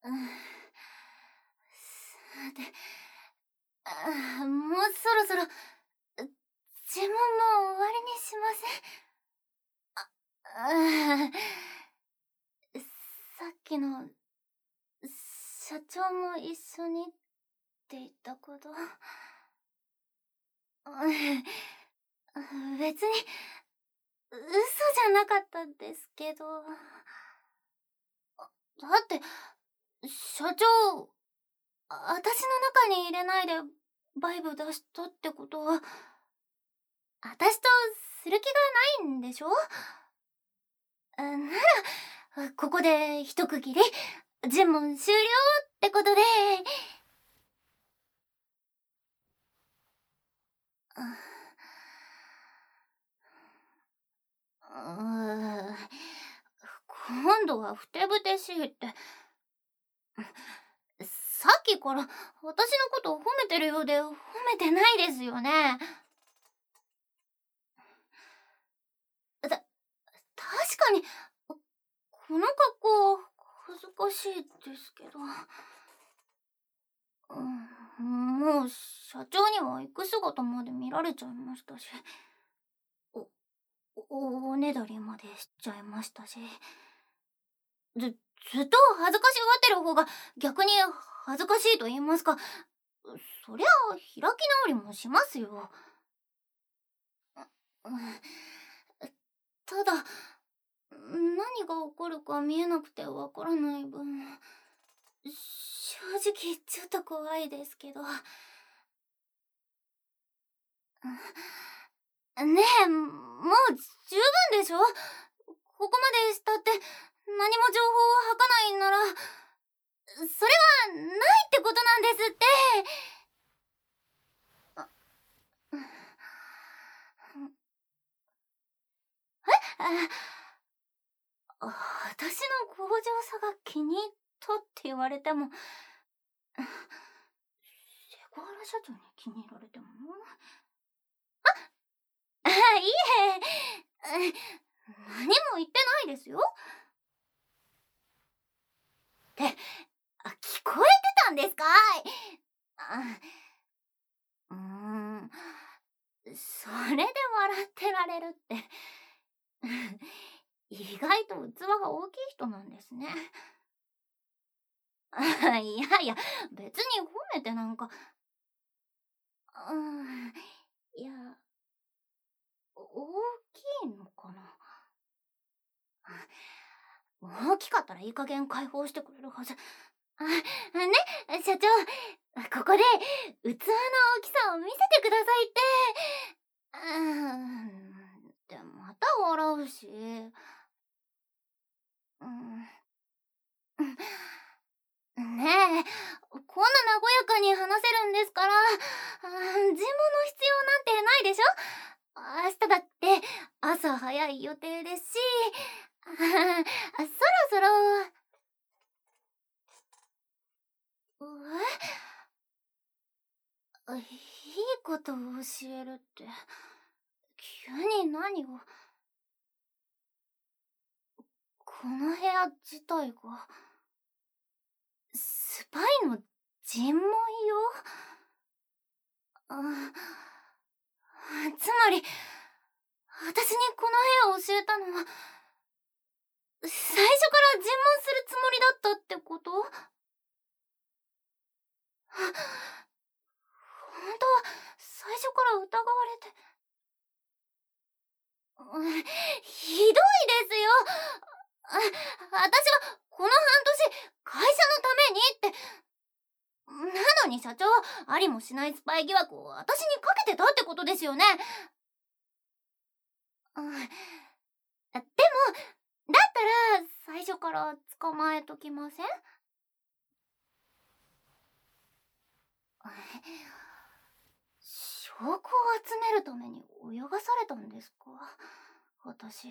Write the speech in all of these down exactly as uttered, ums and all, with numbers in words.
うん、さて、あ、もうそろそろ、呪文も終わりにしません？あ、ああ、さっきの、社長も一緒にって言ったこと。別に、嘘じゃなかったんですけど。だって、社長、私の中に入れないでバイブ出したってことは、私とする気がないんでしょ？なら、ここで一区切り、尋問終了ってことで。うーん、今度はふてぶてしいって。さっきから私のことを褒めてるようで褒めてないですよね。た、確かに、この格好恥ずかしいですけど。うん、もう社長には行く姿まで見られちゃいましたし、お、お、おねだりまでしちゃいましたし、ず、ずっと恥ずかしがってる方が逆に恥ずかしいと言いますか、そりゃ開き直りもしますよ。うん、ただ、何が起こるか見えなくてわからない分、正直ちょっと怖いですけど。ねえ、もう十分でしょ？ここまでしたって何も情報を吐かないんなら、それはないってことなんですって。あ、え？あ、私の強情さが気に入ったって言われても、セクハラ社長に気に入られてもな。あ、いえ、何も言ってないですよ。って、あ、聞こえてたんですかい？あ、うーん、それで笑ってられるって。意外と器が大きい人なんですね。いやいや、別に褒めてなんか。うん、いや、大きいのかな。大きかったらいい加減解放してくれるはず。あ、ね、社長、ここで器の大きさを見せてくださいって。うーん、でもまた笑うし。うん、ねえ、こんな和やかに話せるんですから、あ、尋問の必要なんてないでしょ？明日だって朝早い予定ですし、あ、そろそろ。え？いいことを教えるって、急に何を。この部屋自体が、スパイの尋問用？あ、つまり、私にこの部屋を教えたのは、最初から尋問するつもりだったってこと？本当は最初から疑われて。うん、ひどいですよ。あ、私がこの半年会社のためにって。なのに社長はありもしないスパイ疑惑を私にかけてたってことですよね。うん、でもだったら最初から捕まえときません？証拠を集めるために泳がされたんですか、私。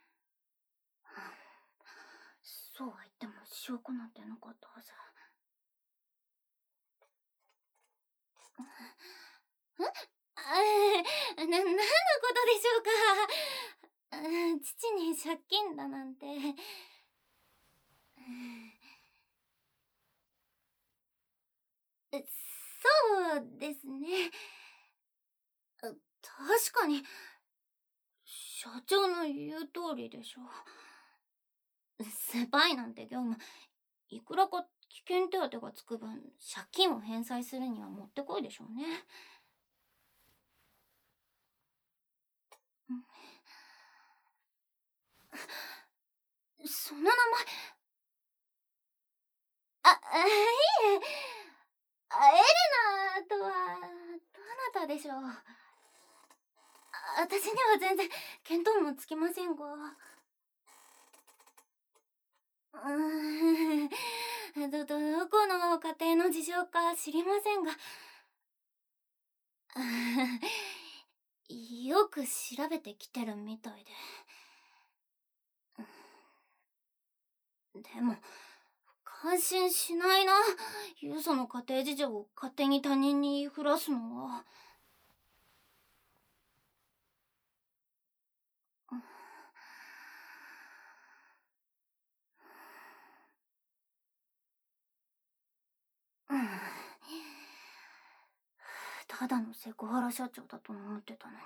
そうは言っても証拠なんてなかったはず。え？な、何のことでしょうか。父に借金だなんて。 そうですね。確かに、社長の言う通りでしょう。スパイなんて業務、いくらか危険手当がつく分、借金を返済するにはもってこいでしょうね。その名前、あ、あいえ、あエレナとは、どなたでしょう。あ私には全然見当もつきませんが。うーん、ど、どこの家庭の事情か知りませんが、よく調べてきてるみたいで。でも、感心しないな。ユウソの家庭事情を勝手に他人に言いふらすのは。うん、ただのセクハラ社長だと思ってたのに。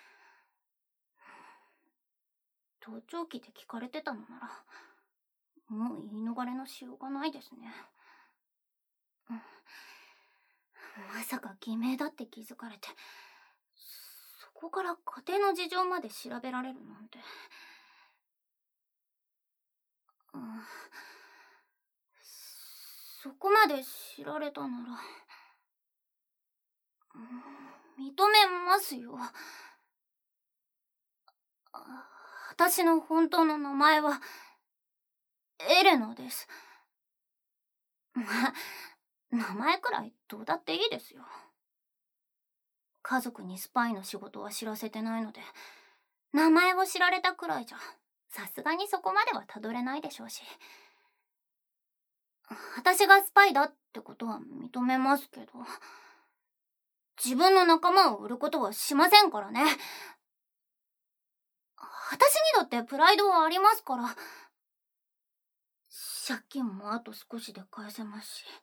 盗聴器で聞かれてたのなら、もう言い逃れのしようがないですね。うん、まさか偽名だって気づかれて、そこから家庭の事情まで調べられるなんて。うん、そこまで知られたなら、うん、認めますよ。私の本当の名前はエレナです。まあ、名前くらいどうだっていいですよ。家族にスパイの仕事は知らせてないので、名前を知られたくらいじゃさすがにそこまではたどれないでしょうし。私がスパイだってことは認めますけど、自分の仲間を売ることはしませんからね。私にだってプライドはありますから。借金もあと少しで返せますし、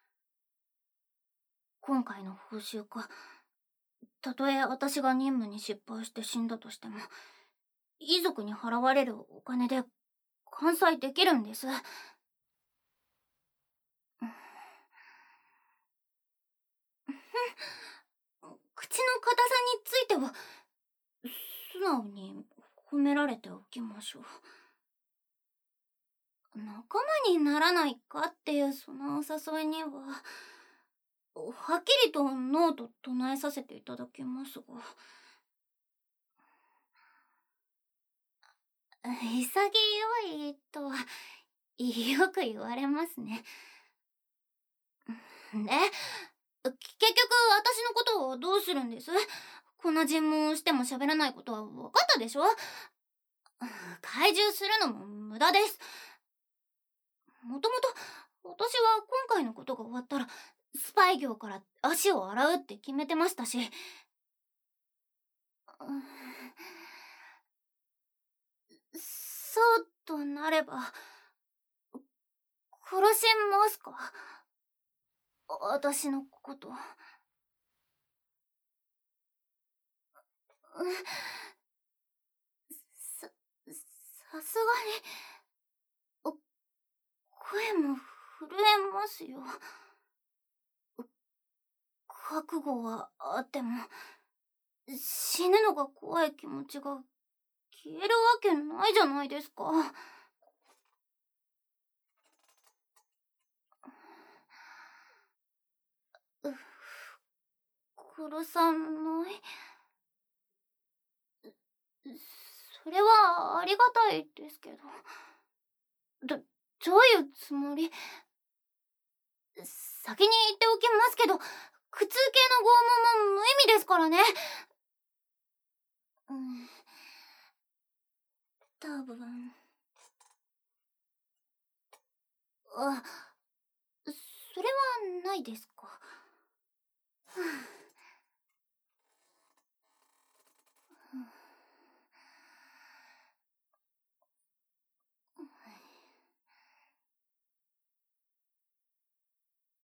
今回の報酬か、たとえ私が任務に失敗して死んだとしても、遺族に払われるお金で完済できるんです。口の硬さについては素直に褒められておきましょう。仲間にならないかっていうそのお誘いにははっきりとノーと唱えさせていただきますが、潔いとはよく言われますね。で、結局私のことをどうするんです？こんな尋問をしても喋らないことは分かったでしょ？懐柔するのも無駄です。もともと私は今回のことが終わったらスパイ業から足を洗うって決めてましたし、そうとなれば殺しますか？私のこと。さ、さすがに声も震えますよ。覚悟はあっても死ぬのが怖い気持ちが消えるわけないじゃないですか。殺さない？それはありがたいですけど。ど、どういうつもり？先に言っておきますけど、苦痛系の拷問も無意味ですからね。うん。多分。あ、それはないですか。